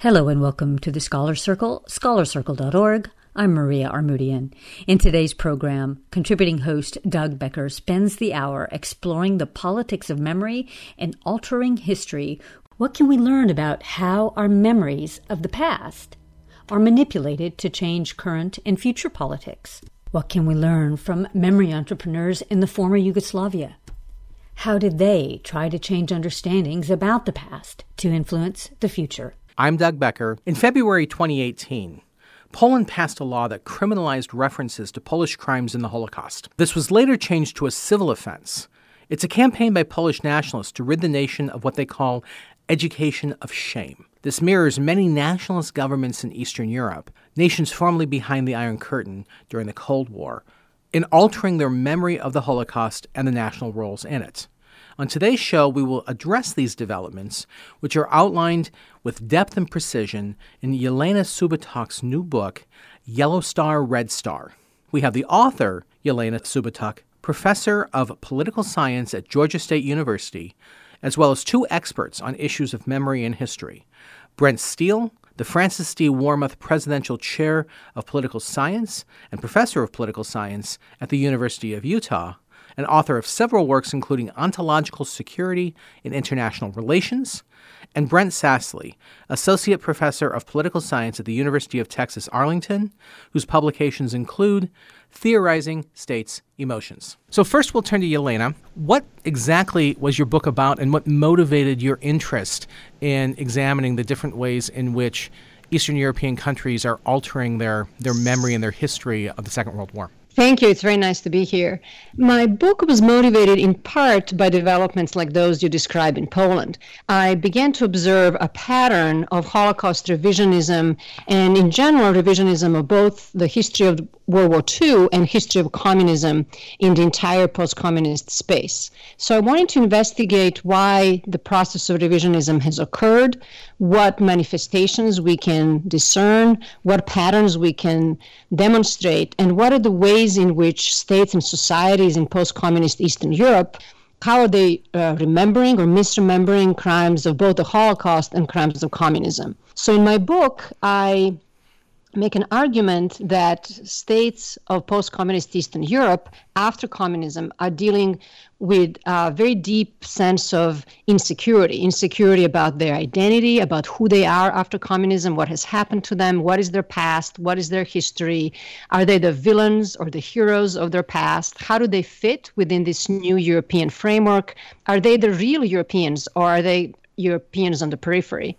Hello and welcome to the Scholar Circle, scholarcircle.org. I'm Maria Armoudian. In today's program, contributing host Doug Becker spends the hour exploring the politics of memory and altering history. What can we learn about how our memories of the past are manipulated to change current and future politics? What can we learn from memory entrepreneurs in the former Yugoslavia? How did they try to change understandings about the past to influence the future? I'm Doug Becker. In February 2018, Poland passed a law that criminalized references to Polish crimes in the Holocaust. This was later changed to a civil offense. It's a campaign by Polish nationalists to rid the nation of what they call education of shame. This mirrors many nationalist governments in Eastern Europe, nations formerly behind the Iron Curtain during the Cold War, in altering their memory of the Holocaust and the national roles in it. On today's show, we will address these developments, which are outlined with depth and precision in Yelena Subotak's new book, Yellow Star, Red Star. We have the author, Yelena Subotak, professor of political science at Georgia State University, as well as two experts on issues of memory and history, Brent Steele, the Francis D. Warmoth Presidential Chair of Political Science and Professor of Political Science at the University of Utah, and author of several works including Ontological Security in International Relations, and Brent Sassley, Associate Professor of Political Science at the University of Texas Arlington, whose publications include Theorizing States' Emotions. So first we'll turn to Yelena. What exactly was your book about, and what motivated your interest in examining the different ways in which Eastern European countries are altering their memory and their history of the Second World War? Thank you. It's very nice to be here. My book was motivated in part by developments like those you describe in Poland. I began to observe a pattern of Holocaust revisionism and, in general, revisionism of both the history of World War II and history of communism in the entire post-communist space. So I wanted to investigate why the process of revisionism has occurred, what manifestations we can discern, what patterns we can demonstrate, and what are the ways in which states and societies in post-communist Eastern Europe, how are they remembering or misremembering crimes of both the Holocaust and crimes of communism. So in my book, I make an argument that states of post-communist Eastern Europe after communism are dealing with a very deep sense of insecurity about their identity, about who they are after communism, what has happened to them, what is their past, what is their history, are they the villains or the heroes of their past, how do they fit within this new European framework, are they the real Europeans or are they Europeans on the periphery?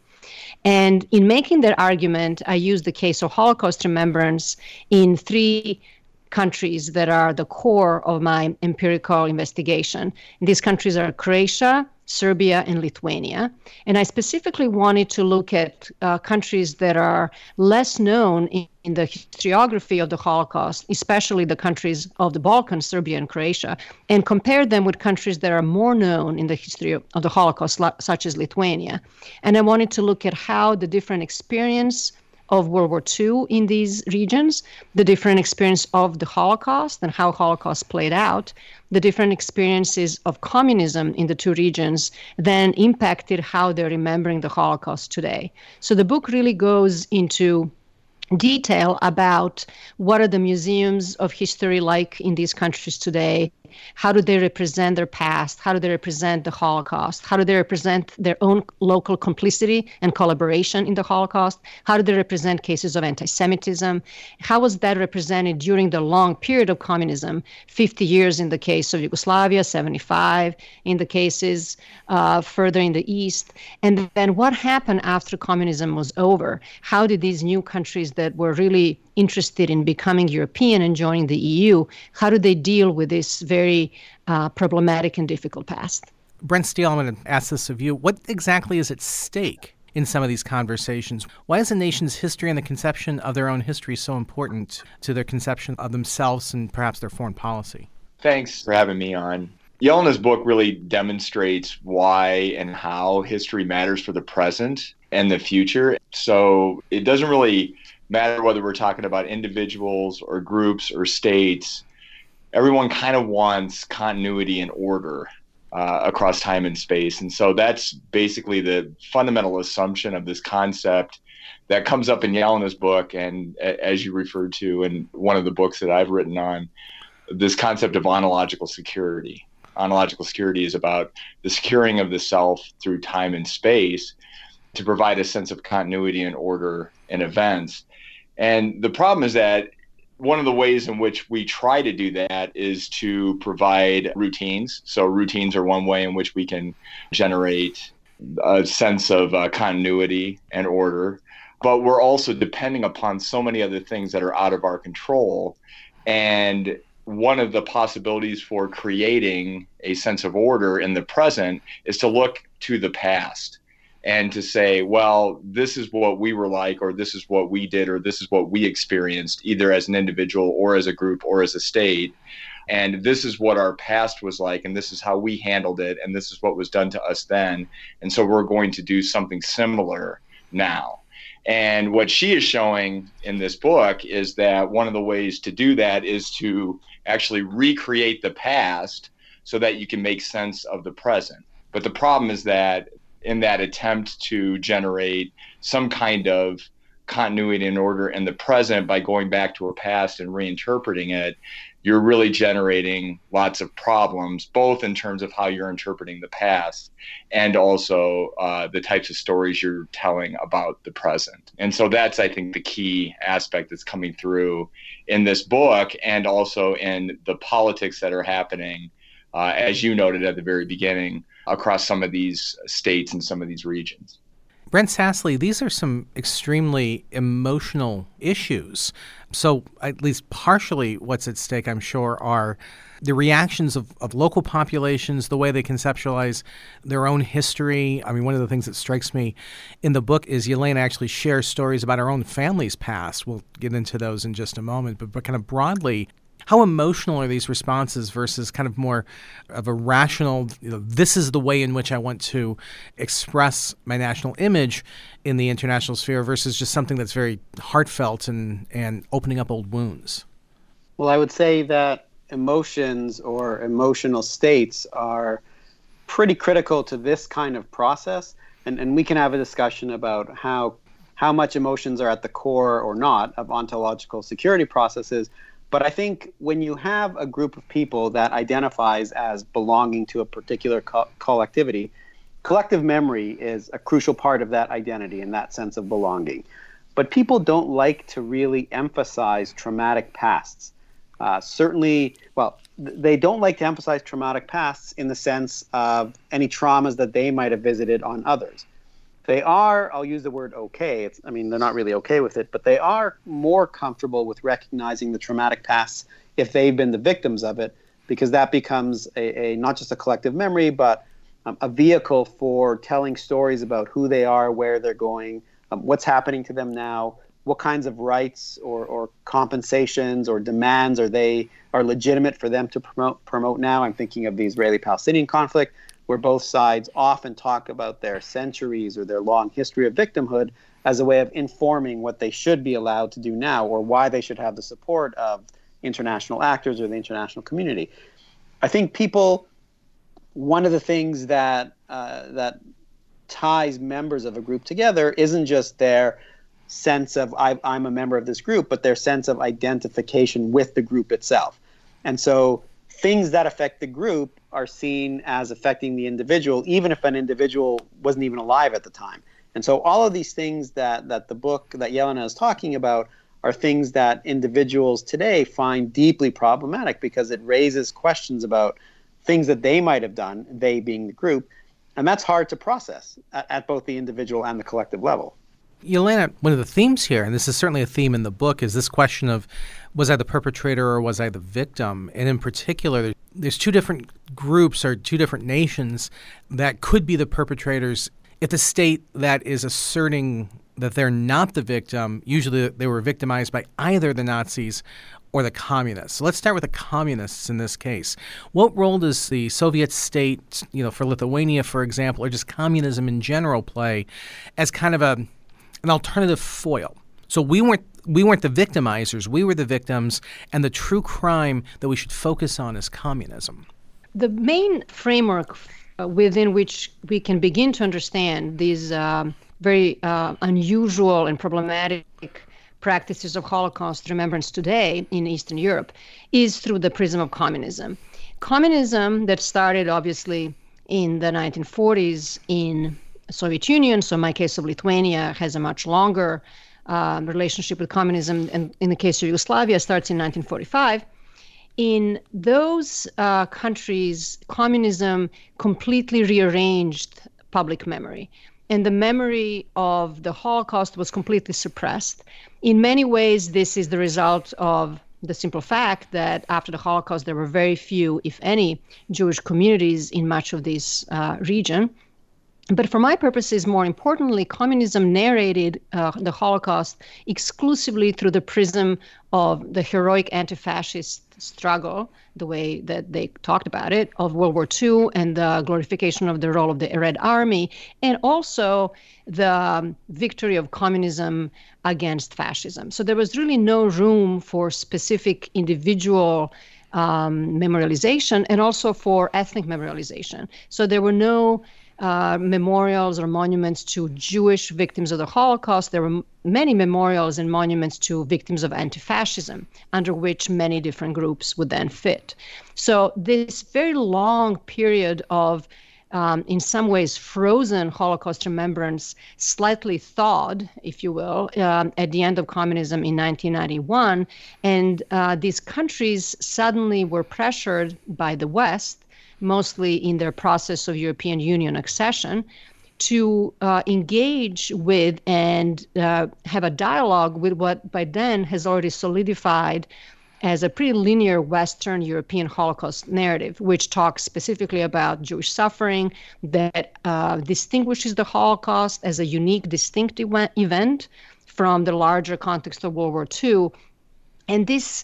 And in making that argument, I used the case of Holocaust remembrance in three countries that are the core of my empirical investigation. And these countries are Croatia, Serbia, and Lithuania. And I specifically wanted to look at countries that are less known in the historiography of the Holocaust, especially the countries of the Balkans, Serbia and Croatia, and compare them with countries that are more known in the history of the Holocaust, such as Lithuania. And I wanted to look at how the different experience of World War II in these regions, the different experience of the Holocaust and how Holocaust played out, the different experiences of communism in the two regions then impacted how they're remembering the Holocaust today. So the book really goes into detail about what are the museums of history like in these countries today, how do they represent their past, how do they represent the Holocaust, how do they represent their own local complicity and collaboration in the Holocaust, how do they represent cases of anti-Semitism, how was that represented during the long period of communism, 50 years in the case of Yugoslavia, 75 in the cases further in the East, and then what happened after communism was over, how did these new countries that were really interested in becoming European and joining the EU, how do they deal with this very problematic and difficult past? Brent Steele, I'm going to ask this of you. What exactly is at stake in some of these conversations? Why is a nation's history and the conception of their own history so important to their conception of themselves and perhaps their foreign policy? Thanks for having me on. Yelena's book really demonstrates why and how history matters for the present and the future. So it doesn't really matter whether we're talking about individuals or groups or states. Everyone kind of wants continuity and order across time and space. And so that's basically the fundamental assumption of this concept that comes up in Yelena's book, and as you referred to in one of the books that I've written on, this concept of ontological security. Ontological security is about the securing of the self through time and space to provide a sense of continuity and order in events. And the problem is that one of the ways in which we try to do that is to provide routines. So routines are one way in which we can generate a sense of continuity and order. But we're also depending upon so many other things that are out of our control. And one of the possibilities for creating a sense of order in the present is to look to the past and to say, well, this is what we were like, or this is what we did, or this is what we experienced, either as an individual or as a group or as a state. And this is what our past was like, and this is how we handled it, and this is what was done to us then. And so we're going to do something similar now. And what she is showing in this book is that one of the ways to do that is to actually recreate the past so that you can make sense of the present. But the problem is that in that attempt to generate some kind of continuity and order in the present by going back to a past and reinterpreting it, you're really generating lots of problems, both in terms of how you're interpreting the past and also the types of stories you're telling about the present. And so that's, I think, the key aspect that's coming through in this book, and also in the politics that are happening, as you noted at the very beginning, across some of these states and some of these regions. Brent Sassley, these are some extremely emotional issues. So at least partially what's at stake, I'm sure, are the reactions of local populations, the way they conceptualize their own history. I mean, one of the things that strikes me in the book is Yelena actually shares stories about her own family's past. We'll get into those in just a moment. But kind of broadly, how emotional are these responses versus kind of more of a rational, this is the way in which I want to express my national image in the international sphere versus just something that's very heartfelt and opening up old wounds? Well, I would say that emotions or emotional states are pretty critical to this kind of process. And we can have a discussion about how much emotions are at the core or not of ontological security processes. But I think when you have a group of people that identifies as belonging to a particular collectivity, collective memory is a crucial part of that identity and that sense of belonging. But people don't like to really emphasize traumatic pasts. They don't like to emphasize traumatic pasts in the sense of any traumas that they might have visited on others. They are, I'll use the word okay, they're not really okay with it, but they are more comfortable with recognizing the traumatic pasts if they've been the victims of it, because that becomes a not just a collective memory, but a vehicle for telling stories about who they are, where they're going, what's happening to them now, what kinds of rights or compensations or demands are legitimate for them to promote now. I'm thinking of the Israeli-Palestinian conflict, where both sides often talk about their centuries or their long history of victimhood as a way of informing what they should be allowed to do now, or why they should have the support of international actors or the international community. I think one of the things that ties members of a group together isn't just their sense of I'm a member of this group, but their sense of identification with the group itself. And so things that affect the group are seen as affecting the individual, even if an individual wasn't even alive at the time. And so all of these things that the book that Yelena is talking about are things that individuals today find deeply problematic, because it raises questions about things that they might have done, they being the group, and that's hard to process at both the individual and the collective level. Yelena, one of the themes here, and this is certainly a theme in the book, is this question of, was I the perpetrator or was I the victim? And in particular, there's two different groups or two different nations that could be the perpetrators. If the state that is asserting that they're not the victim, usually they were victimized by either the Nazis or the communists. So let's start with the communists in this case. What role does the Soviet state, for Lithuania, for example, or just communism in general play as kind of an alternative foil? So we weren't the victimizers, we were the victims, and the true crime that we should focus on is communism. The main framework within which we can begin to understand these very unusual and problematic practices of Holocaust remembrance today in Eastern Europe is through the prism of communism. Communism that started obviously in the 1940s in Soviet Union, so in my case of Lithuania has a much longer relationship with communism, and in the case of Yugoslavia starts in 1945. In those countries, communism completely rearranged public memory. And the memory of the Holocaust was completely suppressed. In many ways, this is the result of the simple fact that after the Holocaust, there were very few, if any, Jewish communities in much of this region. But for my purposes, more importantly, communism narrated the Holocaust exclusively through the prism of the heroic anti-fascist struggle, the way that they talked about it, of World War II and the glorification of the role of the Red Army, and also the victory of communism against fascism. So there was really no room for specific individual memorialization and also for ethnic memorialization. So there were no memorials or monuments to Jewish victims of the Holocaust. There were many memorials and monuments to victims of anti-fascism, under which many different groups would then fit. So this very long period of, in some ways, frozen Holocaust remembrance, slightly thawed, if you will, at the end of communism in 1991. And these countries suddenly were pressured by the West, mostly in their process of European Union accession, to engage with and have a dialogue with what by then has already solidified as a pretty linear Western European Holocaust narrative, which talks specifically about Jewish suffering, that distinguishes the Holocaust as a unique, distinct event from the larger context of World War II. And this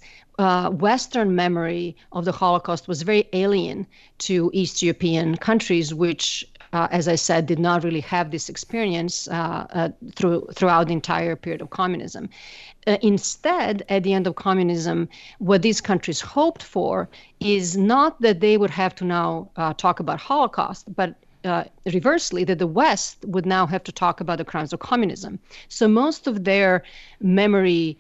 Western memory of the Holocaust was very alien to East European countries, which, as I said, did not really have this experience throughout the entire period of communism. Instead, at the end of communism, what these countries hoped for is not that they would have to now talk about Holocaust, but reversely, that the West would now have to talk about the crimes of communism. So most of their memory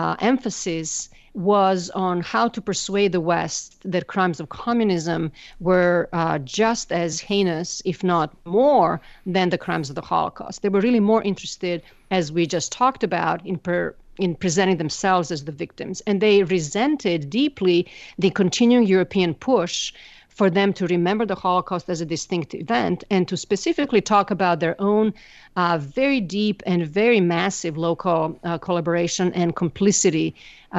emphasis was on how to persuade the West that crimes of communism were just as heinous, if not more, than the crimes of the Holocaust. They were really more interested, as we just talked about, in presenting themselves as the victims. And they resented deeply the continuing European push for them to remember the Holocaust as a distinct event and to specifically talk about their own very deep and very massive local collaboration and complicity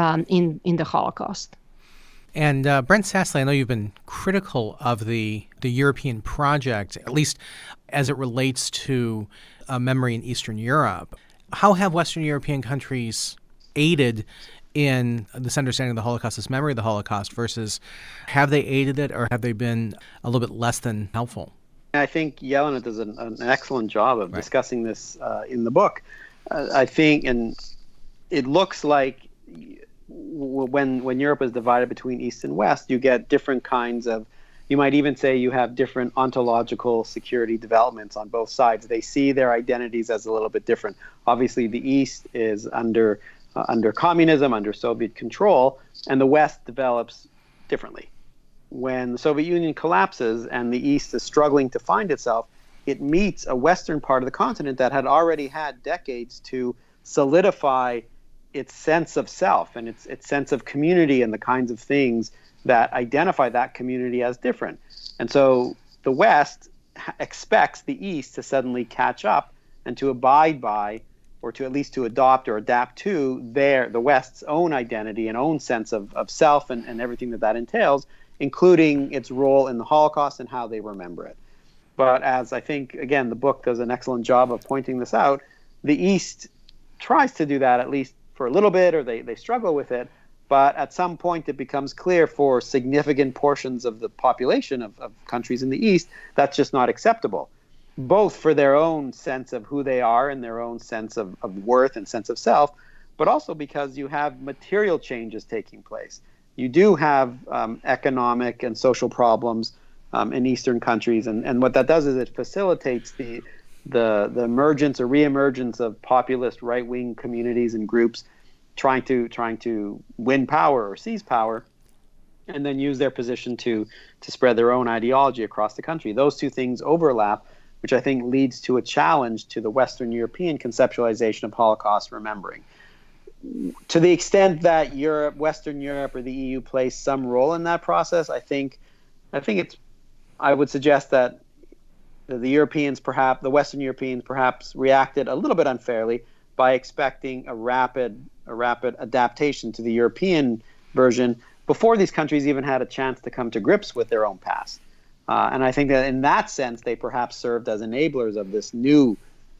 in the Holocaust. And Brent Sassley, I know you've been critical of the European project, at least as it relates to memory in Eastern Europe. How have Western European countries aided in this understanding of the Holocaust, this memory of the Holocaust, versus have they aided it or have they been a little bit less than helpful? I think Jelena does an excellent job of discussing this in the book. I think, and it looks like when Europe is divided between East and West, you get different kinds of, you might even say you have different ontological security developments on both sides. They see their identities as a little bit different. Obviously, the East is under communism, under Soviet control, and the West develops differently. When the Soviet Union collapses and the East is struggling to find itself, it meets a Western part of the continent that had already had decades to solidify its sense of self and its sense of community and the kinds of things that identify that community as different. And so the West expects the East to suddenly catch up and to abide by, or to at least to adopt or adapt to the West's own identity and own sense of self and everything that entails, including its role in the Holocaust and how they remember it. But as I think, again, the book does an excellent job of pointing this out, the East tries to do that at least for a little bit, or they struggle with it. But at some point, it becomes clear for significant portions of the population of countries in the East, that's just not acceptable, both for their own sense of who they are and their own sense of worth and sense of self, but also because you have material changes taking place. You do have economic and social problems in Eastern countries. And what that does is it facilitates the emergence or reemergence of populist right-wing communities and groups trying to win power or seize power, and then use their position to spread their own ideology across the country. Those two things overlap, which I think leads to a challenge to the Western European conceptualization of Holocaust remembering. To the extent that Western Europe or the EU plays some role in that process, I would suggest that the Western Europeans perhaps reacted a little bit unfairly by expecting a rapid adaptation to the European version before these countries even had a chance to come to grips with their own past. And I think that in that sense, they perhaps served as enablers of this new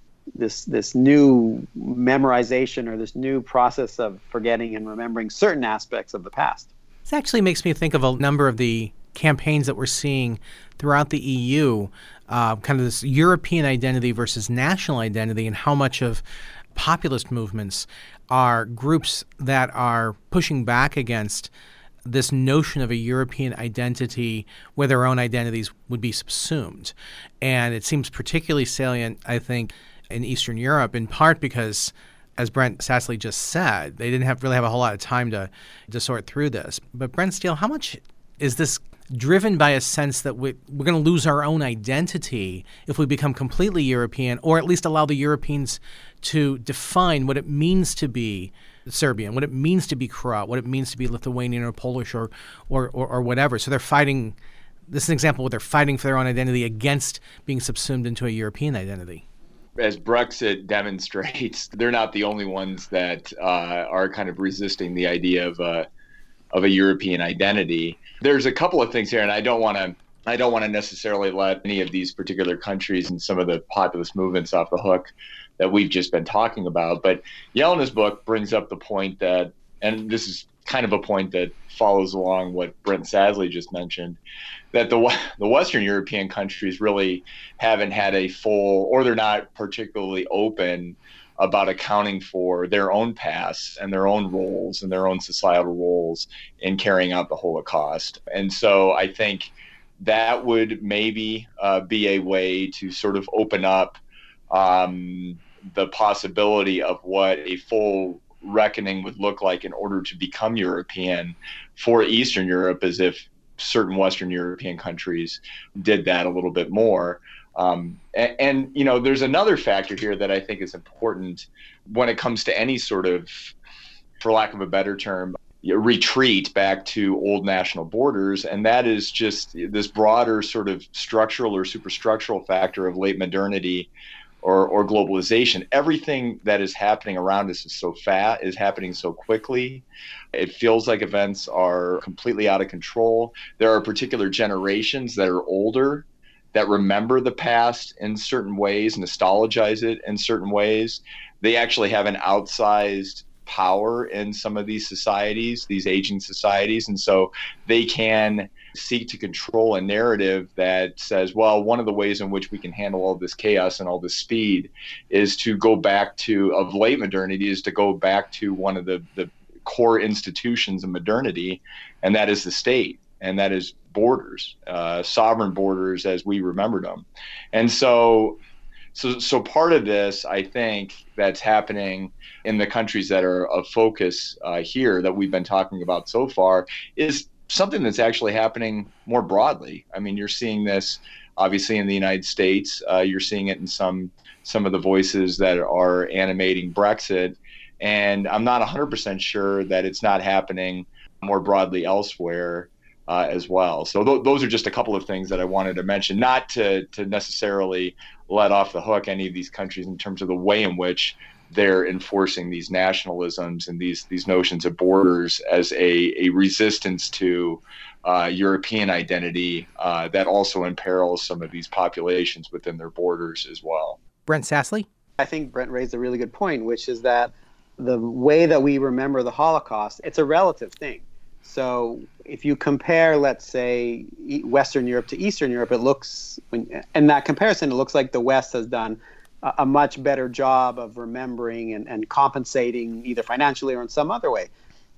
memorization or this new process of forgetting and remembering certain aspects of the past. This actually makes me think of a number of the campaigns that we're seeing throughout the EU, kind of this European identity versus national identity, and how much of populist movements are groups that are pushing back against this notion of a European identity where their own identities would be subsumed. And it seems particularly salient, I think, in Eastern Europe, in part because, as Brent Sassley just said, they didn't really have a whole lot of time to sort through this. But Brent Steele, how much is this driven by a sense that we're going to lose our own identity if we become completely European, or at least allow the Europeans to define what it means to be Serbian, what it means to be Croat, what it means to be Lithuanian or Polish or whatever. So they're fighting, this is an example where they're fighting for their own identity against being subsumed into a European identity. As Brexit demonstrates, they're not the only ones that are kind of resisting the idea of a European identity. There's a couple of things here, and I don't want to necessarily let any of these particular countries and some of the populist movements off the hook that we've just bin talking about. But Yelena's book brings up the point that, and this is kind of a point that follows along what Brent Sassley just mentioned, that the Western European countries really haven't had a full, or they're not particularly open about accounting for their own past and their own roles and their own societal roles in carrying out the Holocaust. And so I think that would maybe be a way to sort of open up the possibility of what a full reckoning would look like in order to become European for Eastern Europe, as if certain Western European countries did that a little bit more. And you know, there's another factor here that I think is important when it comes to any sort of, for lack of a better term, retreat back to old national borders, and that is just this broader sort of structural or superstructural factor of late modernity or globalization. Everything that is happening around us is happening so quickly. It feels like events are completely out of control. There are particular generations that are older that remember the past in certain ways, nostalgize it in certain ways. They actually have an outsized power in some of these societies, these aging societies. And so they can seek to control a narrative that says, well, one of the ways in which we can handle all this chaos and all this speed is to go back to, of late modernity, is to go back to one of the core institutions of modernity, and that is the state, and that is borders, sovereign borders as we remembered them. And so part of this, I think, that's happening in the countries that are of focus here that we've been talking about so far is something that's actually happening more broadly. I mean, you're seeing this obviously in the United States. You're seeing it in some of the voices that are animating Brexit. And I'm not 100% sure that it's not happening more broadly elsewhere as well. So those are just a couple of things that I wanted to mention, not to necessarily let off the hook any of these countries in terms of the way in which they're enforcing these nationalisms and these notions of borders as a resistance to European identity that also imperils some of these populations within their borders as well. Brent Sassley? I think Brent raised a really good point, which is that the way that we remember the Holocaust, it's a relative thing. So if you compare, let's say, Western Europe to Eastern Europe, it looks, in that comparison, it looks like the West has done a much better job of remembering and compensating either financially or in some other way.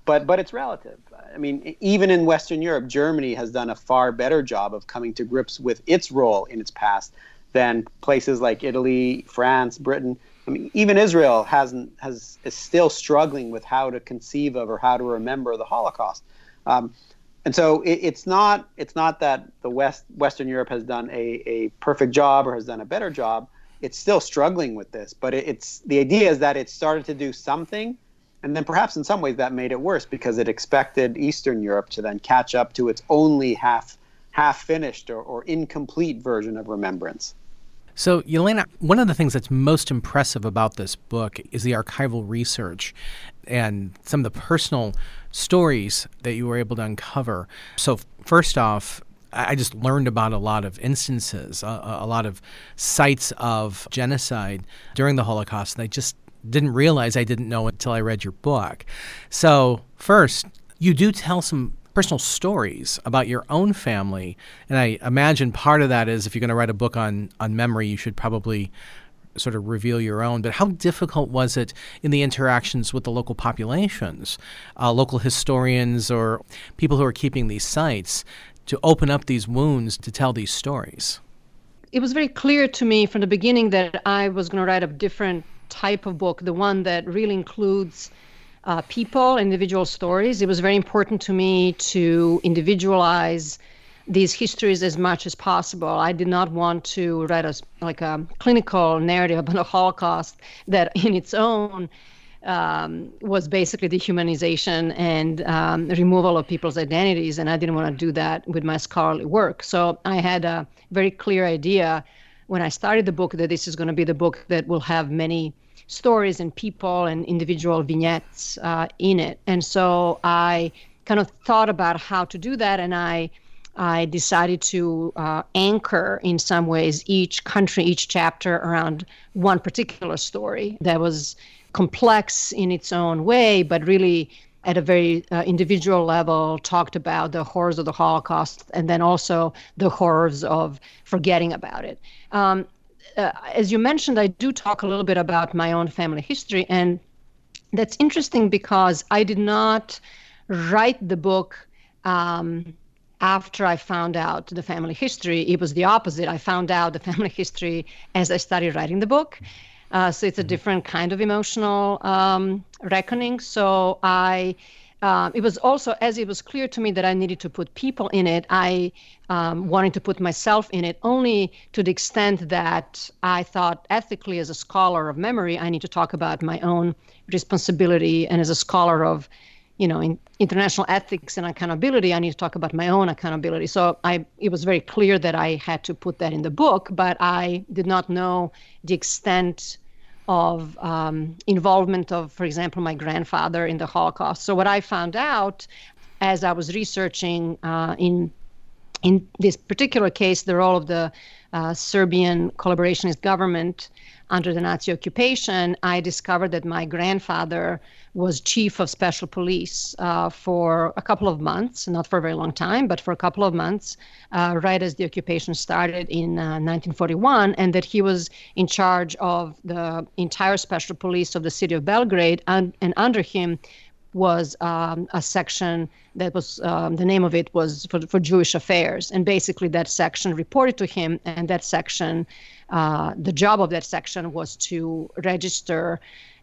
but it's relative. I mean, even in Western Europe, Germany has done a far better job of coming to grips with its role in its past than places like Italy, France, Britain. I mean, even Israel is still struggling with how to conceive of or how to remember the Holocaust. And so it's not that the Western Europe has done a perfect job or has done a better job. It's still struggling with this, but it's the idea is that it started to do something. And then perhaps in some ways that made it worse because it expected Eastern Europe to then catch up to its only half-finished or incomplete version of remembrance. So, Yelena, one of the things that's most impressive about this book is the archival research and some of the personal stories that you were able to uncover. So, first off, I just learned about a lot of instances, a lot of sites of genocide during the Holocaust, and I just didn't realize I didn't know until I read your book. So first, you do tell some personal stories about your own family, and I imagine part of that is if you're going to write a book on memory, you should probably sort of reveal your own. But how difficult was it in the interactions with the local populations, local historians or people who are keeping these sites, to open up these wounds to tell these stories? It was very clear to me from the beginning that I was going to write a different type of book, the one that really includes people, individual stories. It was very important to me to individualize these histories as much as possible. I did not want to write a clinical narrative about the Holocaust that in its own was basically dehumanization and removal of people's identities, and I didn't want to do that with my scholarly work. So I had a very clear idea when I started the book that this is going to be the book that will have many stories and people and individual vignettes in it. And so I kind of thought about how to do that, and I decided to anchor in some ways each country, each chapter around one particular story that was complex in its own way, but really at a very individual level talked about the horrors of the Holocaust and then also the horrors of forgetting about it. As you mentioned, I do talk a little bit about my own family history, and that's interesting because I did not write the book after I found out the family history. It was the opposite. I found out the family history as I started writing the book. So it's a different kind of emotional reckoning. So it was also, as it was clear to me that I needed to put people in it, I wanted to put myself in it only to the extent that I thought ethically as a scholar of memory, I need to talk about my own responsibility. And as a scholar of, in international ethics and accountability, I need to talk about my own accountability. So it was very clear that I had to put that in the book, but I did not know the extent of involvement of, for example, my grandfather in the Holocaust. So what I found out as I was researching in this particular case, the role of the Serbian collaborationist government under the Nazi occupation, I discovered that my grandfather was chief of special police for a couple of months, not for a very long time, but for a couple of months, right as the occupation started in 1941, and that he was in charge of the entire special police of the city of Belgrade, and under him was a section that was, the name of it was for Jewish affairs. And basically that section reported to him, and that section, the job of that section was to register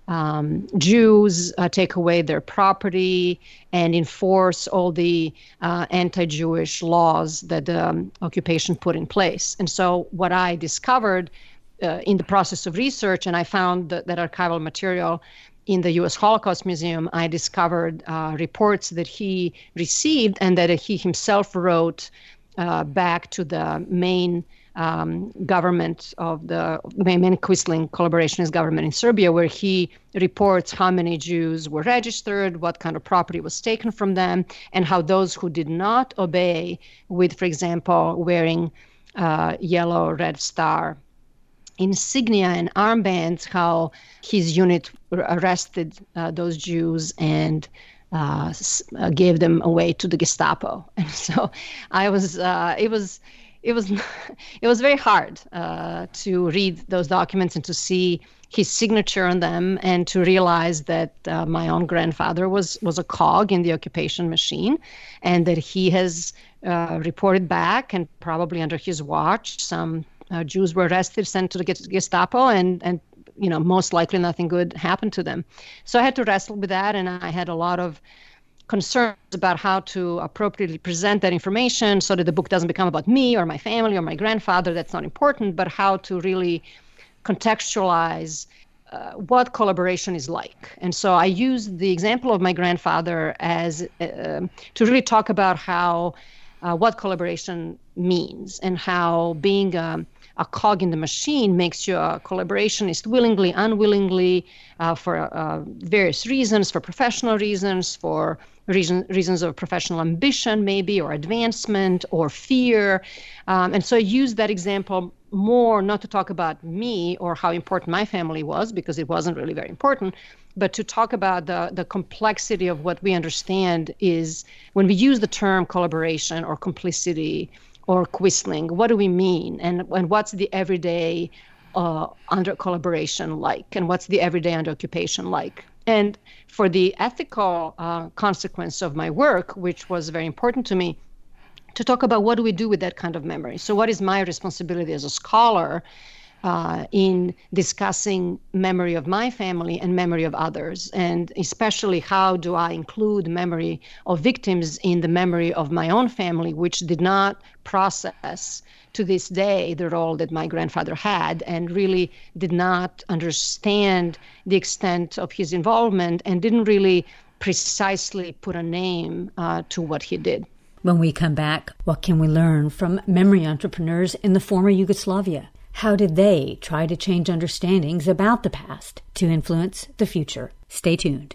Jews, take away their property, and enforce all the anti-Jewish laws that the occupation put in place. And so what I discovered in the process of research, and I found that archival material in the U.S. Holocaust Museum, I discovered reports that he received and that he himself wrote back to the main government of the main Quisling collaborationist government in Serbia, where he reports how many Jews were registered, what kind of property was taken from them, and how those who did not obey with, for example, wearing yellow Red Star insignia and armbands, how his unit arrested those Jews and gave them away to the Gestapo. And so I was, it was it was very hard to read those documents and to see his signature on them, and to realize that my own grandfather was a cog in the occupation machine, and that he has reported back, and probably under his watch, some Jews were arrested, sent to the Gestapo, and most likely nothing good happened to them. So I had to wrestle with that, and I had a lot of concerns about how to appropriately present that information so that the book doesn't become about me or my family or my grandfather. That's not important, but how to really contextualize what collaboration is like. And so I used the example of my grandfather as to really talk about how what collaboration means, and how being a cog in the machine makes you a collaborationist willingly, unwillingly, for various reasons, for professional reasons, for reasons of professional ambition maybe, or advancement, or fear. And so I used that example more not to talk about me or how important my family was, because it wasn't really very important, but to talk about the complexity of what we understand is when we use the term collaboration or complicity or quisling, what do we mean? And what's the everyday under collaboration like? And what's the everyday under occupation like? And for the ethical consequence of my work, which was very important to me, to talk about what do we do with that kind of memory. So what is my responsibility as a scholar in discussing memory of my family and memory of others, and especially how do I include memory of victims in the memory of my own family, which did not process to this day the role that my grandfather had, and really did not understand the extent of his involvement, and didn't really precisely put a name to what he did. When we come back, what can we learn from memory entrepreneurs in the former Yugoslavia? How did they try to change understandings about the past to influence the future? Stay tuned.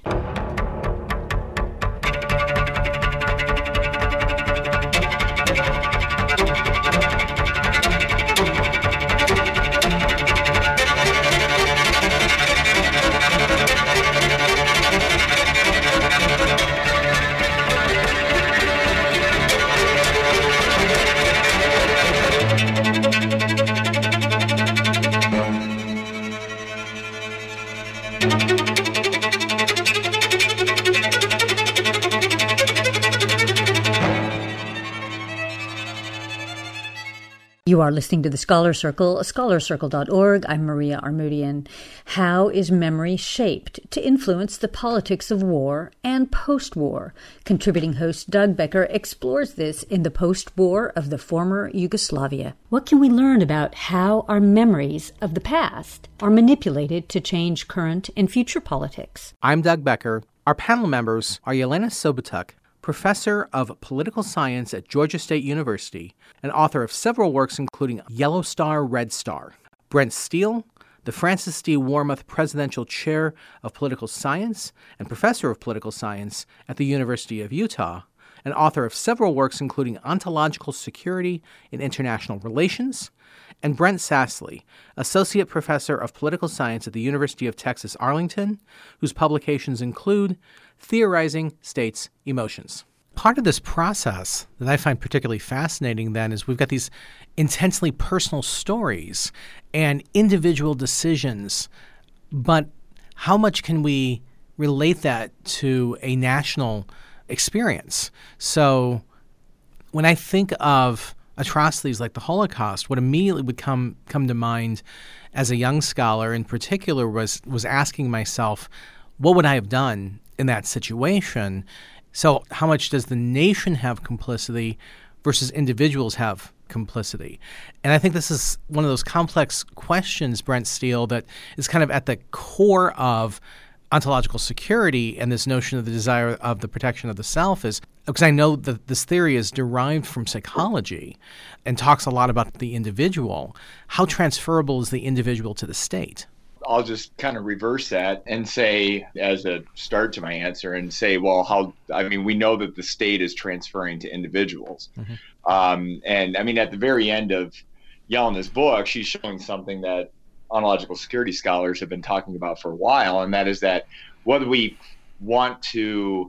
You are listening to The Scholar Circle, scholarcircle.org. I'm Maria Armoudian. How is memory shaped to influence the politics of war and post-war? Contributing host Doug Becker explores this in The Post-War of the Former Yugoslavia. What can we learn about how our memories of the past are manipulated to change current and future politics? I'm Doug Becker. Our panel members are Yelena Sobotuk, professor of political science at Georgia State University and author of several works including Yellow Star, Red Star; Brent Steele, the Francis D. Warmoth Presidential Chair of Political Science and professor of political science at the University of Utah, and author of several works including Ontological Security in International Relations; and Brent Sassley, associate professor of political science at the University of Texas Arlington, whose publications include Theorizing States' Emotions. Part of this process that I find particularly fascinating then is we've got these intensely personal stories and individual decisions, but how much can we relate that to a national experience? So when I think of atrocities like the Holocaust, what immediately would come to mind as a young scholar in particular was asking myself, what would I have done in that situation? So how much does the nation have complicity versus individuals have complicity? And I think this is one of those complex questions, Brent Steele, that is kind of at the core of ontological security and this notion of the desire of the protection of the self, is because I know that this theory is derived from psychology and talks a lot about the individual. How transferable is the individual to the state? I'll just kind of reverse that and say, as a start to my answer, and say, well, we know that the state is transferring to individuals. Mm-hmm. And I mean, at the very end of Yelena's book, she's showing something that ontological security scholars have been talking about for a while, and that is that whether we want to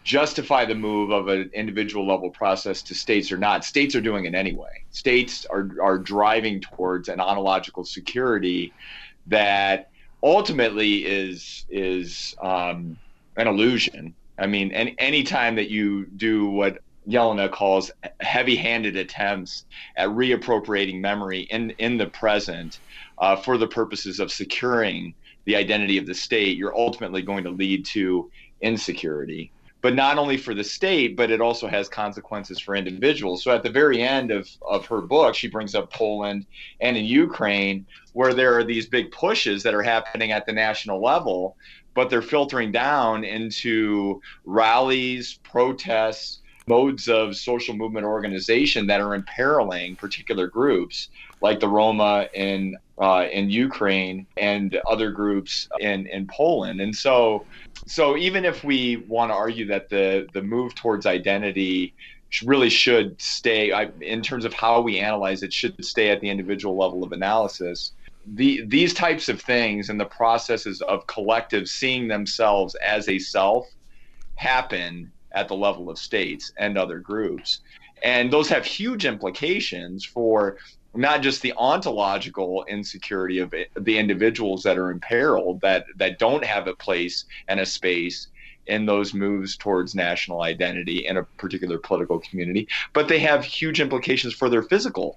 justify the move of an individual level process to states or not. States are doing it anyway. States are driving towards an ontological security that ultimately is an illusion. I mean, any time that you do what Jelena calls heavy-handed attempts at reappropriating memory in the present for the purposes of securing the identity of the state, you're ultimately going to lead to insecurity. But not only for the state, but it also has consequences for individuals. So at the very end of her book, she brings up Poland and in Ukraine, where there are these big pushes that are happening at the national level, but they're filtering down into rallies, protests, modes of social movement organization that are imperiling particular groups like the Roma in Ukraine and other groups in Poland. And so even if we want to argue that the move towards identity really should stay, in terms of how we analyze it, should stay at the individual level of analysis, these types of things and the processes of collectives seeing themselves as a self happen at the level of states and other groups. And those have huge implications for not just the ontological insecurity of the individuals that are imperiled, that don't have a place and a space in those moves towards national identity in a particular political community, but they have huge implications for their physical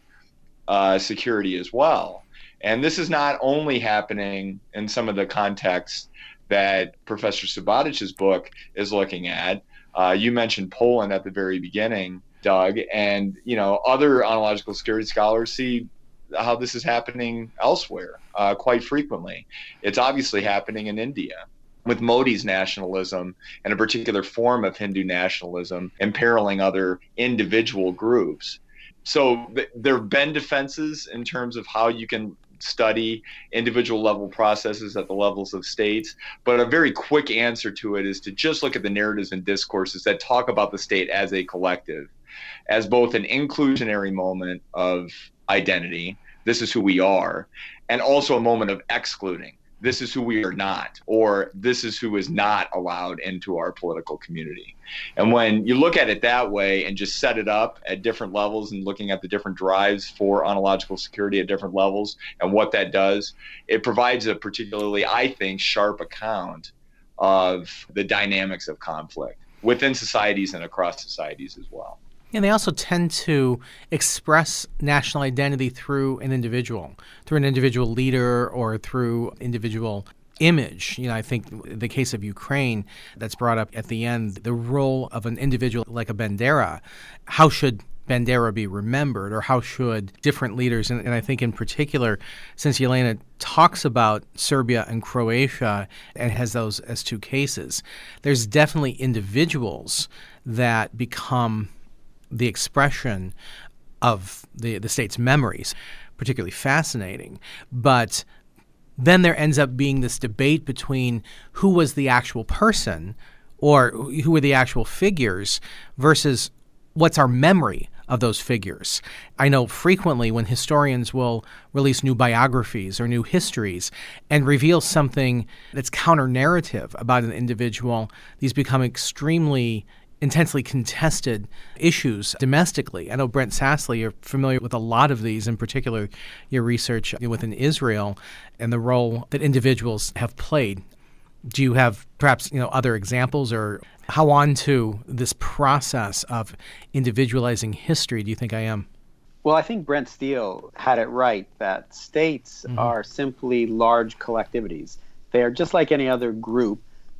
security as well. And this is not only happening in some of the contexts that Professor Subotich's book is looking at. You mentioned Poland at the very beginning, Doug, and other ontological security scholars see how this is happening elsewhere quite frequently. It's obviously happening in India with Modi's nationalism and a particular form of Hindu nationalism imperiling other individual groups. So there have been defenses in terms of how you can study individual level processes at the levels of states, but a very quick answer to it is to just look at the narratives and discourses that talk about the state as a collective, as both an inclusionary moment of identity, this is who we are, and also a moment of excluding, this is who we are not, or this is who is not allowed into our political community. And when you look at it that way and just set it up at different levels and looking at the different drives for ontological security at different levels and what that does, it provides a particularly, I think, sharp account of the dynamics of conflict within societies and across societies as well. And they also tend to express national identity through an individual leader or through individual image. I think the case of Ukraine that's brought up at the end, the role of an individual like a Bandera, how should Bandera be remembered, or how should different leaders, and I think in particular, since Jelena talks about Serbia and Croatia and has those as two cases, there's definitely individuals that become the expression of the state's memories, particularly fascinating. But then there ends up being this debate between who was the actual person or who were the actual figures versus what's our memory of those figures. I know frequently when historians will release new biographies or new histories and reveal something that's counter-narrative about an individual, these become extremely intensely contested issues domestically. I know, Brent Sassley, you're familiar with a lot of these, in particular your research within Israel and the role that individuals have played. Do you have perhaps other examples, or how on to this process of individualizing history do you think I am? Well, I think Brent Steele had it right that states are simply large collectivities. They are just like any other group,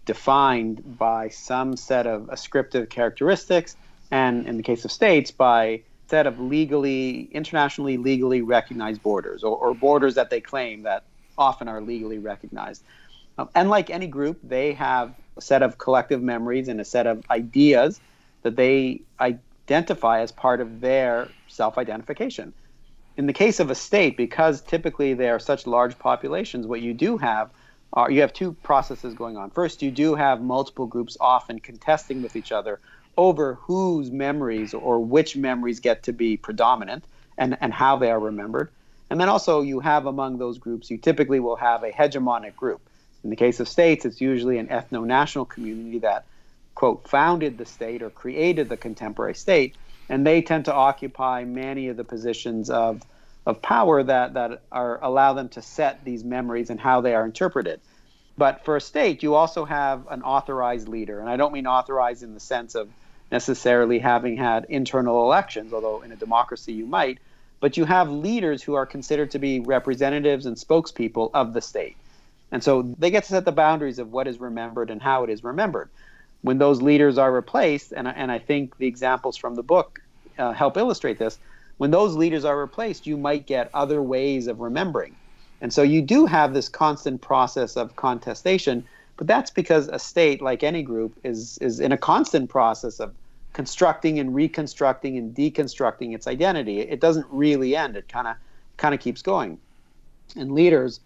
defined by some set of ascriptive characteristics, and in the case of states, by a set of internationally legally recognized borders, or borders that they claim that often are legally recognized. And like any group, they have a set of collective memories and a set of ideas that they identify as part of their self-identification. In the case of a state, because typically they are such large populations, what you do have you have two processes going on. First, you do have multiple groups often contesting with each other over whose memories or which memories get to be predominant and how they are remembered. And then also you have among those groups, you typically will have a hegemonic group. In the case of states, it's usually an ethno-national community that quote, founded the state or created the contemporary state. And they tend to occupy many of the positions of power that allow them to set these memories and how they are interpreted. But for a state, you also have an authorized leader. And I don't mean authorized in the sense of necessarily having had internal elections, although in a democracy you might. But you have leaders who are considered to be representatives and spokespeople of the state. And so they get to set the boundaries of what is remembered and how it is remembered. When those leaders are replaced, and I think the examples from the book help illustrate this, when those leaders are replaced, you might get other ways of remembering. And so you do have this constant process of contestation, but that's because a state, like any group, is in a constant process of constructing and reconstructing and deconstructing its identity. It doesn't really end. It kind of keeps going. And leaders,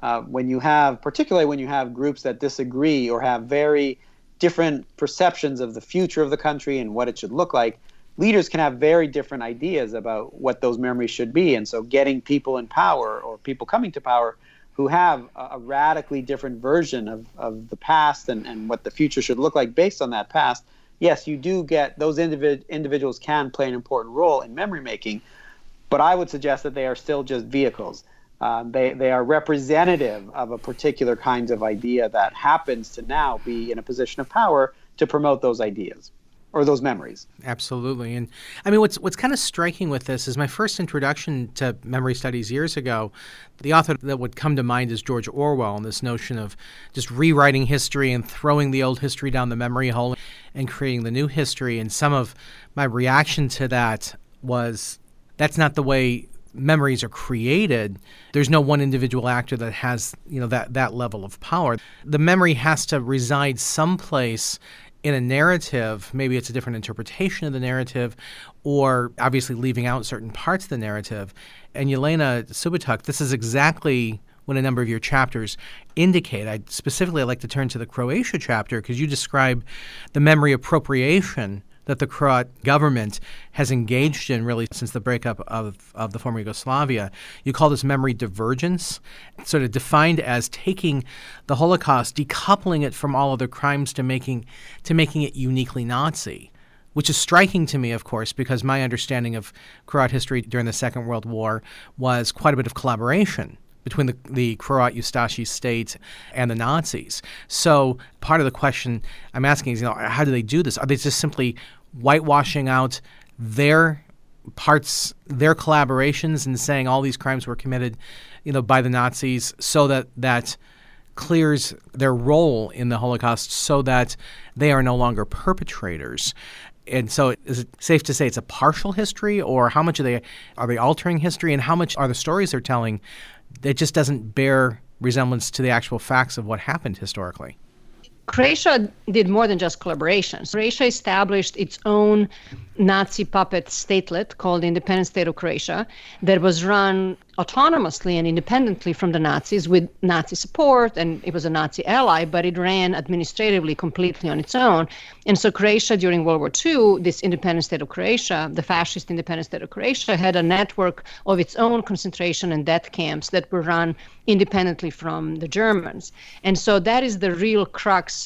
particularly when you have groups that disagree or have very different perceptions of the future of the country and what it should look like, leaders can have very different ideas about what those memories should be. And so getting people in power or people coming to power who have a radically different version of the past and what the future should look like based on that past, yes, you do get those individuals can play an important role in memory making, but I would suggest that they are still just vehicles. They are representative of a particular kind of idea that happens to now be in a position of power to promote those ideas or those memories. Absolutely. And I mean, what's kind of striking with this is my first introduction to memory studies years ago, the author that would come to mind is George Orwell, and this notion of just rewriting history and throwing the old history down the memory hole and creating the new history. And some of my reaction to that was, that's not the way memories are created. There's no one individual actor that has, that level of power. The memory has to reside someplace in a narrative. Maybe it's a different interpretation of the narrative, or obviously leaving out certain parts of the narrative. And Yelena Subotic, this is exactly what a number of your chapters indicate. I'd like to turn to the Croatia chapter, because you describe the memory appropriation that the Croat government has engaged in really since the breakup of the former Yugoslavia. You call this memory divergence, sort of defined as taking the Holocaust, decoupling it from all other crimes to making it uniquely Nazi, which is striking to me, of course, because my understanding of Croat history during the Second World War was quite a bit of collaboration between the Croat Ustashi state and the Nazis. So part of the question I'm asking is, how do they do this? Are they just simply whitewashing out their parts, their collaborations, and saying all these crimes were committed, by the Nazis, so that clears their role in the Holocaust, so that they are no longer perpetrators? And so is it safe to say it's a partial history, or how much are they altering history, and how much are the stories they're telling that just doesn't bear resemblance to the actual facts of what happened historically? Croatia did more than just collaborations. Croatia established its own Nazi puppet statelet called the Independent State of Croatia that was run autonomously and independently from the Nazis with Nazi support, and it was a Nazi ally, but it ran administratively completely on its own. And so Croatia during World War II, this Independent State of Croatia, the fascist Independent State of Croatia, had a network of its own concentration and death camps that were run independently from the Germans. And so that is the real crux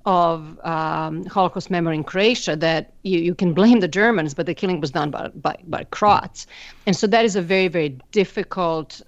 of Holocaust memory in Croatia, that you can blame the Germans, but the killing was done by Croats. And so that is a very, very difficult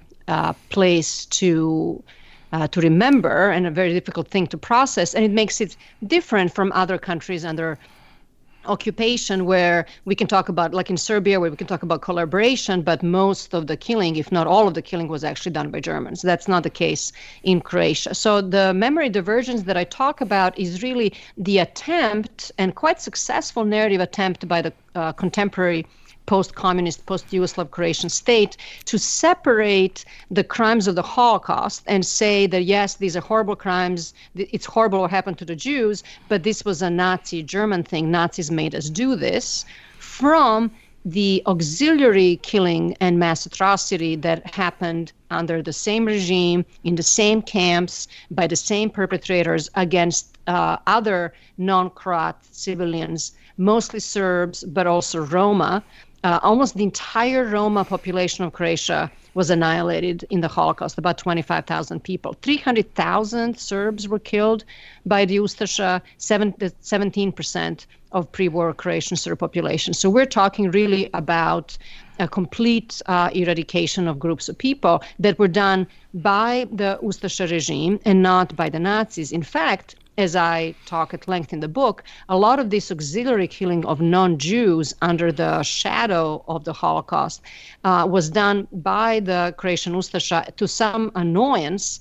place to remember, and a very difficult thing to process. And it makes it different from other countries under occupation, where we can talk about, like in Serbia, where we can talk about collaboration, but most of the killing, if not all of the killing, was actually done by Germans. That's not the case in Croatia. So the memory divergence that I talk about is really the attempt, and quite successful narrative attempt by the contemporary post-communist, post-Yugoslav Croatian state to separate the crimes of the Holocaust and say that, yes, these are horrible crimes, it's horrible what happened to the Jews, but this was a Nazi German thing, Nazis made us do this, from the auxiliary killing and mass atrocity that happened under the same regime, in the same camps, by the same perpetrators against other non-Croat civilians, mostly Serbs, but also Roma, almost the entire Roma population of Croatia was annihilated in the Holocaust, about 25,000 people. 300,000 Serbs were killed by the Ustasha, 17% of pre-war Croatian Serb population. So we're talking really about a complete eradication of groups of people that were done by the Ustasha regime and not by the Nazis. In fact, as I talk at length in the book, a lot of this auxiliary killing of non-Jews under the shadow of the Holocaust was done by the Croatian Ustasha to some annoyance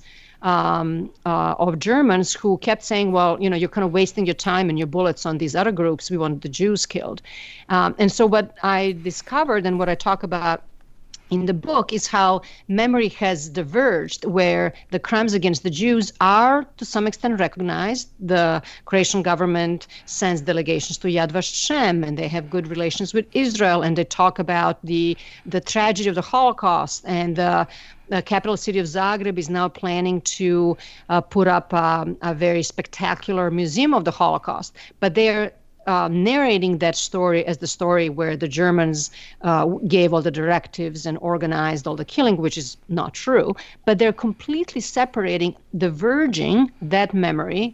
of Germans who kept saying, well, you're kind of wasting your time and your bullets on these other groups. We want the Jews killed. And so what I discovered and what I talk about in the book is how memory has diverged, where the crimes against the Jews are to some extent recognized. The Croatian government sends delegations to Yad Vashem, and they have good relations with Israel, and they talk about the tragedy of the Holocaust. And the capital city of Zagreb is now planning to put up a very spectacular museum of the Holocaust. But they're narrating that story as the story where the Germans gave all the directives and organized all the killing, which is not true. But they're completely separating, diverging that memory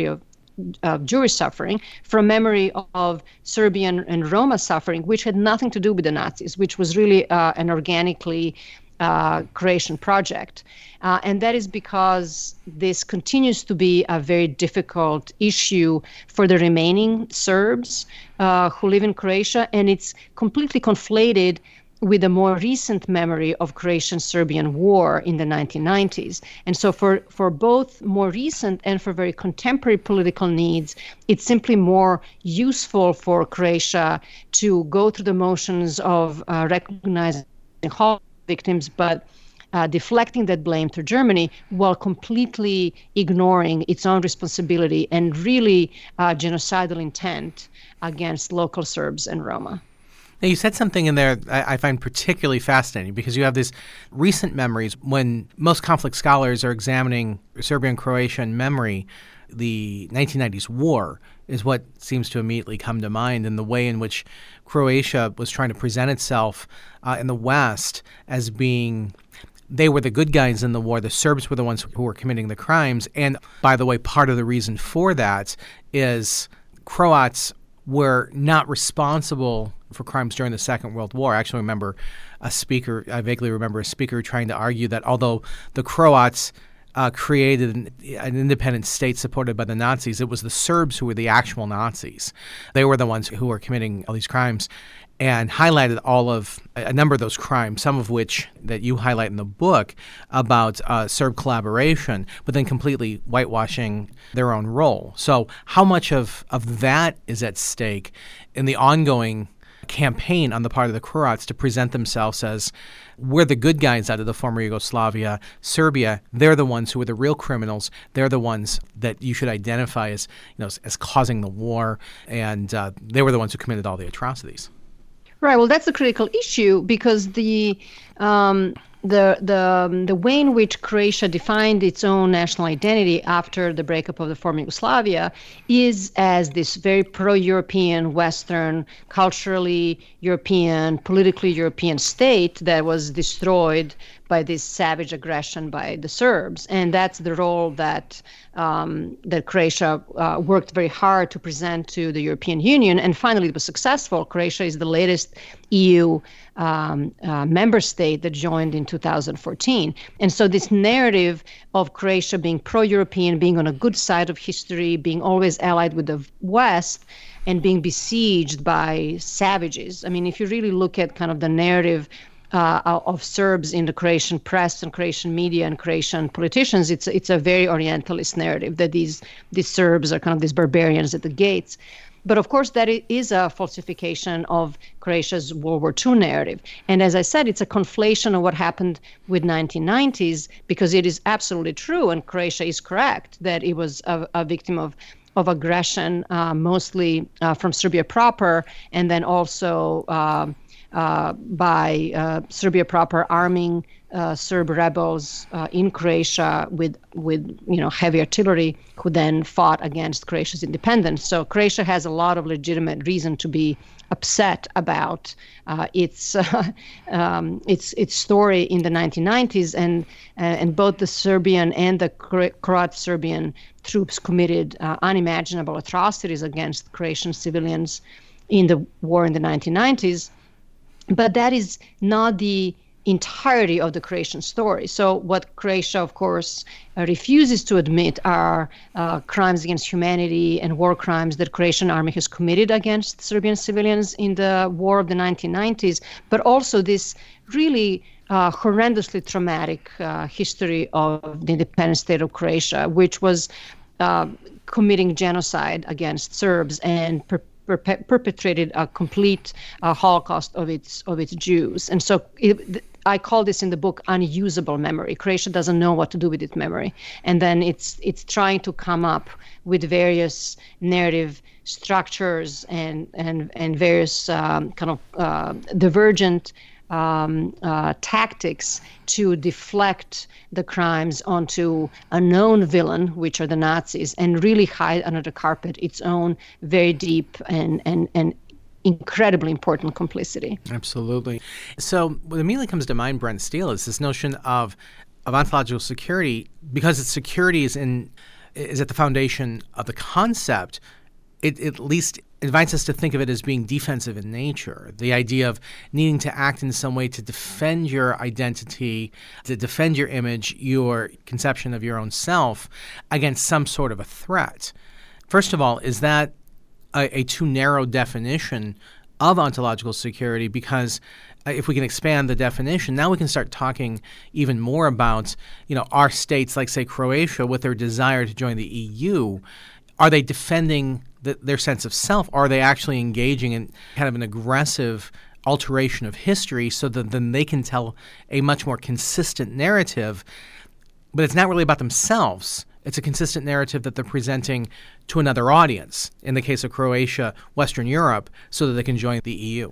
of Jewish suffering from memory of Serbian and Roma suffering, which had nothing to do with the Nazis, which was really an organically Croatian project. And that is because this continues to be a very difficult issue for the remaining Serbs who live in Croatia, and it's completely conflated with a more recent memory of Croatian-Serbian war in the 1990s. And so for both more recent and for very contemporary political needs, it's simply more useful for Croatia to go through the motions of recognizing victims, but deflecting that blame to Germany while completely ignoring its own responsibility and really genocidal intent against local Serbs and Roma. Now, you said something in there I find particularly fascinating, because you have these recent memories. When most conflict scholars are examining Serbian-Croatian memory, the 1990s war is what seems to immediately come to mind, and the way in which Croatia was trying to present itself in the West as being, they were the good guys in the war. The Serbs were the ones who were committing the crimes. And by the way, part of the reason for that is Croats were not responsible for crimes during the Second World War. I actually I vaguely remember a speaker trying to argue that although the Croats created an independent state supported by the Nazis, it was the Serbs who were the actual Nazis. They were the ones who were committing all these crimes, and highlighted a number of those crimes, some of which that you highlight in the book about Serb collaboration, but then completely whitewashing their own role. So how much of that is at stake in the ongoing campaign on the part of the Croats to present themselves as, we're the good guys out of the former Yugoslavia. Serbia, they're the ones who are the real criminals. They're the ones that you should identify as causing the war, and they were the ones who committed all the atrocities. Right. Well, that's the critical issue, because the way in which Croatia defined its own national identity after the breakup of the former Yugoslavia is as this very pro-European, Western, culturally European, politically European state that was destroyed by this savage aggression by the Serbs. And that's the role that Croatia worked very hard to present to the European Union. And finally, it was successful. Croatia is the latest EU member state that joined in 2014. And so this narrative of Croatia being pro-European, being on a good side of history, being always allied with the West, and being besieged by savages. I mean, if you really look at kind of the narrative of Serbs in the Croatian press and Croatian media and Croatian politicians, it's a very Orientalist narrative that these Serbs are kind of these barbarians at the gates. But of course, that is a falsification of Croatia's World War II narrative. And as I said, it's a conflation of what happened with 1990s, because it is absolutely true, and Croatia is correct, that it was a victim of aggression, mostly from Serbia proper, and then also by Serbia proper arming Serb rebels in Croatia with heavy artillery, who then fought against Croatia's independence. So Croatia has a lot of legitimate reason to be upset about its story in the 1990s, and both the Serbian and the Croat Serbian troops committed unimaginable atrocities against Croatian civilians in the war in the 1990s. But that is not the entirety of the Croatian story. So what Croatia, of course, refuses to admit are crimes against humanity and war crimes that Croatian army has committed against Serbian civilians in the war of the 1990s, but also this really horrendously traumatic history of the independent state of Croatia, which was committing genocide against Serbs and perpetrated a complete Holocaust of its Jews. And so I call this in the book unusable memory. Croatia doesn't know what to do with its memory. And then it's trying to come up with various narrative structures and various divergent tactics to deflect the crimes onto a known villain, which are the Nazis, and really hide under the carpet its own very deep and incredibly important complicity. Absolutely. So what immediately comes to mind, Brent Steele, is this notion of ontological security, because its security is at the foundation of the concept. It at least invites us to think of it as being defensive in nature. The idea of needing to act in some way to defend your identity, to defend your image, your conception of your own self against some sort of a threat. First of all, is that a too narrow definition of ontological security? Because if we can expand the definition, now we can start talking even more about, our states, like, say, Croatia, with their desire to join the EU. Are they defending their sense of self? Are they actually engaging in kind of an aggressive alteration of history so that then they can tell a much more consistent narrative? But it's not really about themselves. It's a consistent narrative that they're presenting to another audience, in the case of Croatia, Western Europe, so that they can join the EU.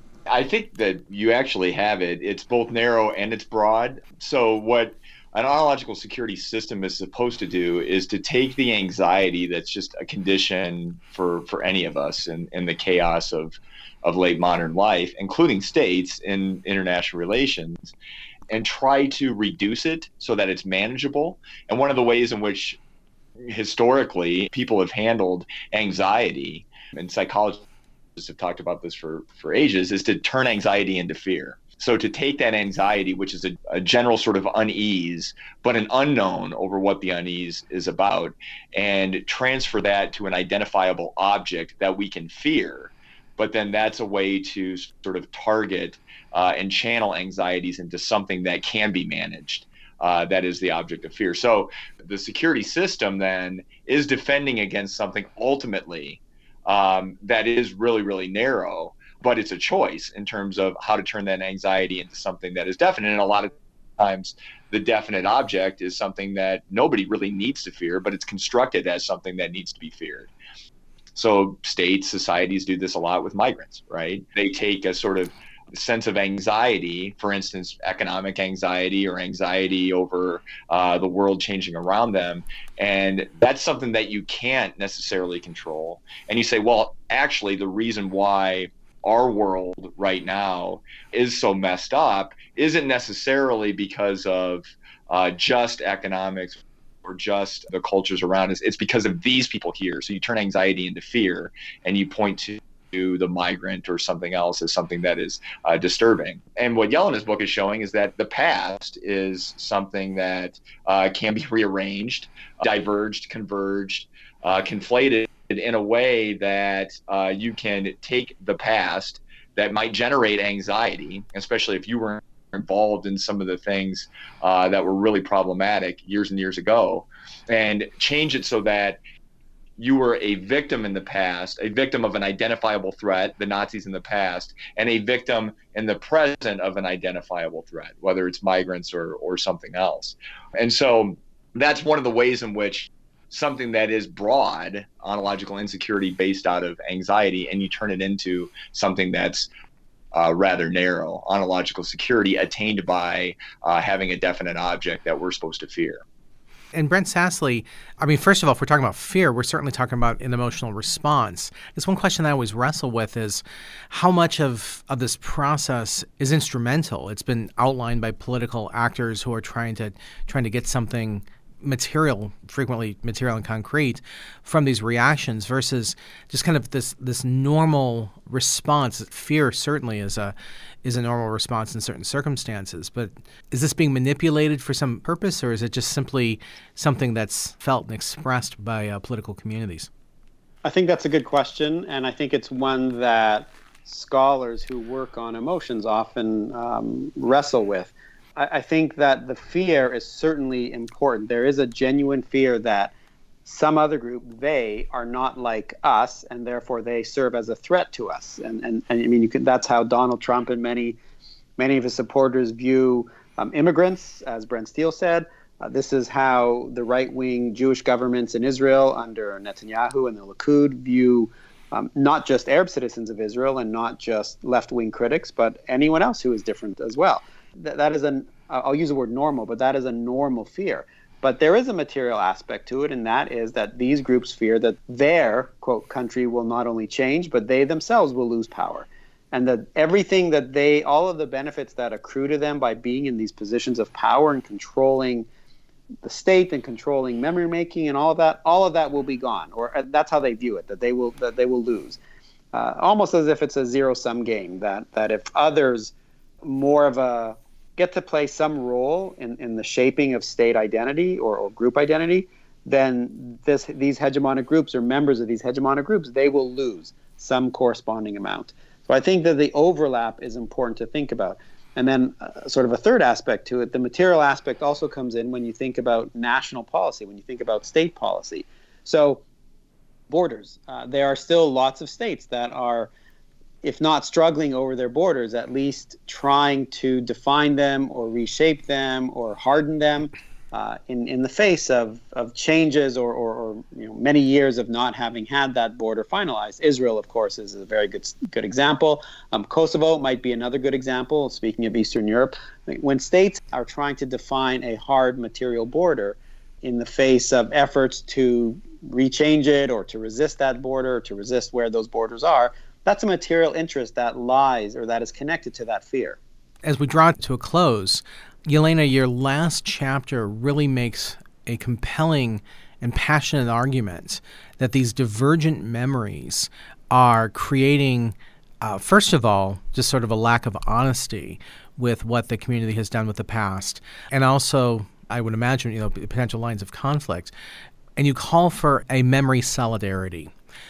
I think that you actually have it. It's both narrow and it's broad. So what an ontological security system is supposed to do is to take the anxiety that's just a condition for any of us in the chaos of late modern life, including states in international relations, and try to reduce it so that it's manageable. And one of the ways in which historically people have handled anxiety, and psychologists have talked about this for ages, is to turn anxiety into fear. So to take that anxiety, which is a general sort of unease, but an unknown over what the unease is about, and transfer that to an identifiable object that we can fear. But then that's a way to sort of target and channel anxieties into something that can be managed. That is the object of fear. So the security system then is defending against something ultimately that is really, really narrow, but it's a choice in terms of how to turn that anxiety into something that is definite. And a lot of times the definite object is something that nobody really needs to fear, but it's constructed as something that needs to be feared. So states, societies do this a lot with migrants, right? They take a sort of sense of anxiety, for instance, economic anxiety or anxiety over the world changing around them. And that's something that you can't necessarily control. And you say, well, actually, the reason why our world right now is so messed up isn't necessarily because of just economics or just the cultures around us. It's because of these people here. So you turn anxiety into fear and you point to the migrant or something else as something that is disturbing. And what Yelena's book is showing is that the past is something that can be rearranged, diverged, converged, conflated in a way that you can take the past that might generate anxiety, especially if you were involved in some of the things that were really problematic years and years ago, and change it so that you were a victim in the past, a victim of an identifiable threat, the Nazis in the past, and a victim in the present of an identifiable threat, whether it's migrants or something else. And so that's one of the ways in which something that is broad, ontological insecurity based out of anxiety, and you turn it into something that's rather narrow. Ontological security attained by having a definite object that we're supposed to fear. And Brent Sassley, I mean, first of all, if we're talking about fear, we're certainly talking about an emotional response. Because one question I always wrestle with is how much of this process is instrumental? It's been outlined by political actors who are trying to get something material, frequently material and concrete, from these reactions versus just kind of this normal response. Fear certainly is a normal response in certain circumstances, but is this being manipulated for some purpose, or is it just simply something that's felt and expressed by political communities? I think that's a good question, and I think it's one that scholars who work on emotions often wrestle with. I think that the fear is certainly important. There is a genuine fear that some other group, they are not like us, and therefore they serve as a threat to us. And I mean, that's how Donald Trump and many of his supporters view immigrants, as Brent Steele said. This is how the right-wing Jewish governments in Israel under Netanyahu and the Likud view not just Arab citizens of Israel and not just left-wing critics, but anyone else who is different as well. That is I'll use the word normal, but that is a normal fear. But there is a material aspect to it, and that is that these groups fear that their, quote, country will not only change, but they themselves will lose power. And that everything that all of the benefits that accrue to them by being in these positions of power and controlling the state and controlling memory making and all of that will be gone. Or that's how they view it, that they will lose. Almost as if it's a zero-sum game, that if others get to play some role in the shaping of state identity or group identity, then these hegemonic groups or members of these hegemonic groups, they will lose some corresponding amount. So I think that the overlap is important to think about. And then sort of a third aspect to it, the material aspect also comes in when you think about national policy, when you think about state policy. So borders, there are still lots of states that are, if not struggling over their borders, at least trying to define them or reshape them or harden them in the face of changes or many years of not having had that border finalized. Israel, of course, is a very good example. Kosovo might be another good example, speaking of Eastern Europe. When states are trying to define a hard material border in the face of efforts to rechange it or to resist that border, or to resist where those borders are, that's a material interest that lies or that is connected to that fear. As we draw to a close, Yelena, your last chapter really makes a compelling and passionate argument that these divergent memories are creating, first of all, just sort of a lack of honesty with what the community has done with the past, and also, I would imagine, potential lines of conflict. And you call for a memory solidarity.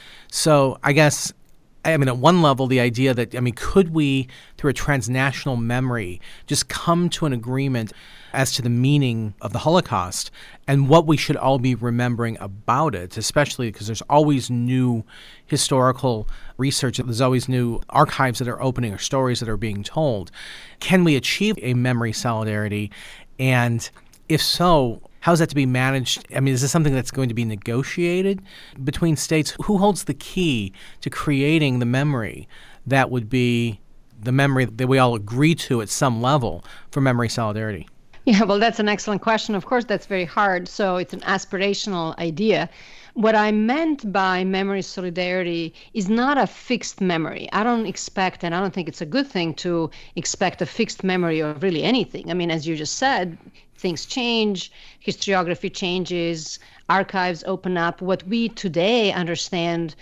So I guess, at one level, the idea that, could we, through a transnational memory, just come to an agreement as to the meaning of the Holocaust and what we should all be remembering about it, especially because there's always new historical research, there's always new archives that are opening or stories that are being told. Can we achieve a memory solidarity? And if so, how is that to be managed? Is this something that's going to be negotiated between states? Who holds the key to creating the memory that would be the memory that we all agree to at some level for memory solidarity? Yeah, well, that's an excellent question. Of course, that's very hard. So it's an aspirational idea. What I meant by memory solidarity is not a fixed memory. I don't expect, and I don't think it's a good thing to expect a fixed memory of really anything. As you just said, things change, historiography changes, archives open up. What we today understand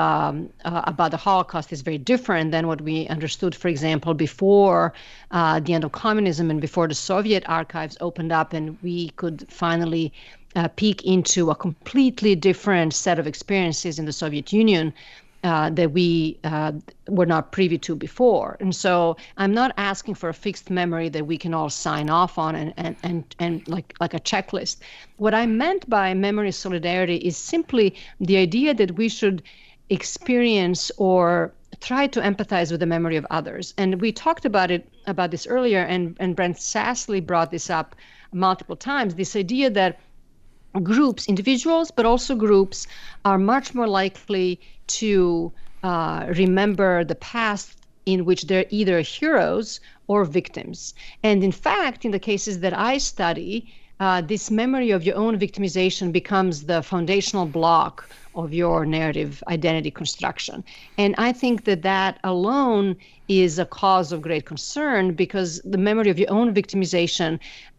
about the Holocaust is very different than what we understood, for example, before the end of communism and before the Soviet archives opened up and we could finally peek into a completely different set of experiences in the Soviet Union that we were not privy to before. And so I'm not asking for a fixed memory that we can all sign off on and like a checklist. What I meant by memory solidarity is simply the idea that we should experience or try to empathize with the memory of others. And we talked about this earlier, and Brent Sassley brought this up multiple times, this idea that groups, individuals, but also groups, are much more likely to remember the past in which they're either heroes or victims. And in fact, in the cases that I study, this memory of your own victimization becomes the foundational block of your narrative identity construction. And I think that that alone is a cause of great concern, because the memory of your own victimization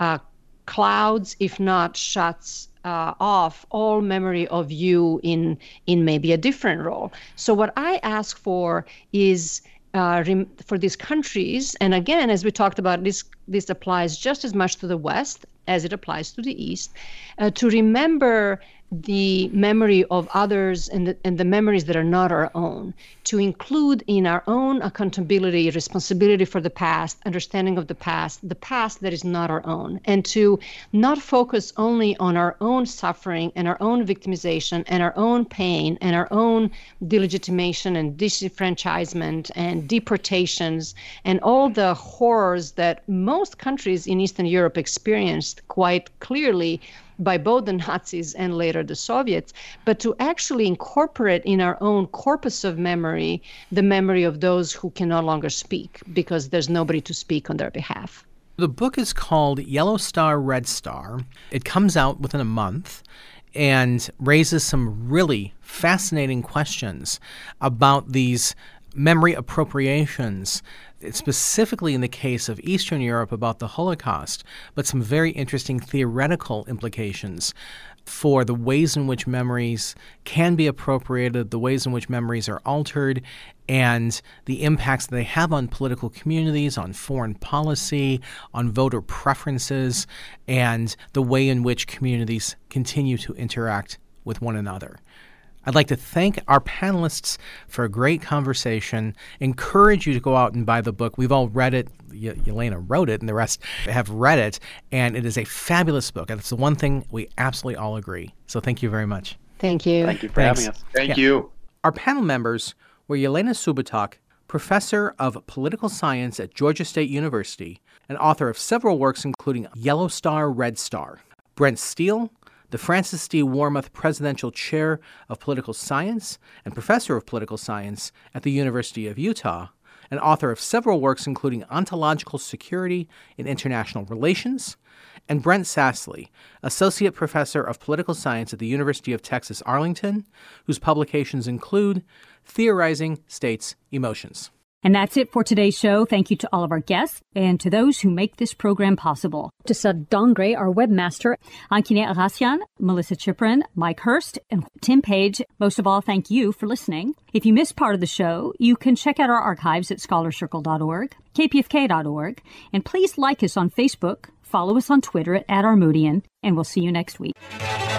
clouds, if not shuts off, all memory of you in maybe a different role. So what I ask for is for these countries, and again, as we talked about, this applies just as much to the West as it applies to the East, to remember the memory of others and the memories that are not our own, to include in our own accountability, responsibility for the past, understanding of the past that is not our own, and to not focus only on our own suffering and our own victimization and our own pain and our own delegitimation and disenfranchisement and deportations and all the horrors that most countries in Eastern Europe experienced quite clearly by both the Nazis and later the Soviets, but to actually incorporate in our own corpus of memory the memory of those who can no longer speak because there's nobody to speak on their behalf. The book is called Yellow Star, Red Star. It comes out within a month and raises some really fascinating questions about these memory appropriations, specifically in the case of Eastern Europe about the Holocaust, but some very interesting theoretical implications for the ways in which memories can be appropriated, the ways in which memories are altered, and the impacts that they have on political communities, on foreign policy, on voter preferences, and the way in which communities continue to interact with one another. I'd like to thank our panelists for a great conversation. Encourage you to go out and buy the book. We've all read it. Yelena wrote it, and the rest have read it. And it is a fabulous book. And it's the one thing we absolutely all agree. So thank you very much. Thank you. Thank you for having us. Thank you. Our panel members were Yelena Subotok, professor of political science at Georgia State University and author of several works including Yellow Star, Red Star; Brent Steele, the Francis D. Wormuth Presidential Chair of Political Science and Professor of Political Science at the University of Utah, and author of several works including Ontological Security in International Relations; and Brent Sassley, Associate Professor of Political Science at the University of Texas Arlington, whose publications include Theorizing States' Emotions. And that's it for today's show. Thank you to all of our guests and to those who make this program possible. To Sud Dongre, our webmaster, Ankine Arasian, Melissa Chiprin, Mike Hurst, and Tim Page. Most of all, thank you for listening. If you missed part of the show, you can check out our archives at scholarcircle.org, kpfk.org, and please like us on Facebook, follow us on Twitter at Armoudian, and we'll see you next week.